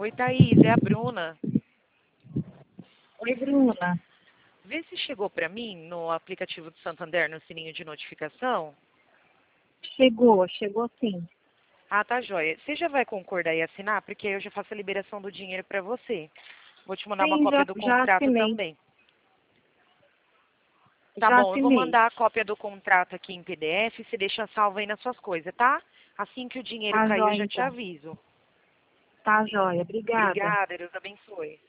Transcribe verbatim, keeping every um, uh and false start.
Oi, Thaís, é a Bruna. Oi, Bruna. Vê se chegou para mim no aplicativo do Santander, no sininho de notificação. Chegou, chegou sim. Ah, tá joia. Você já vai concordar e assinar? Porque aí eu já faço a liberação do dinheiro para você. Vou te mandar uma Sim, cópia já, do já contrato assinei. também. Tá Já bom, eu vou assinei. mandar a cópia do contrato aqui em P D F. Você deixa salvo aí nas suas coisas, tá? Assim que o dinheiro Tá cair, eu jóia, já te então. aviso. Tá jóia. Obrigada. Obrigada, Deus abençoe.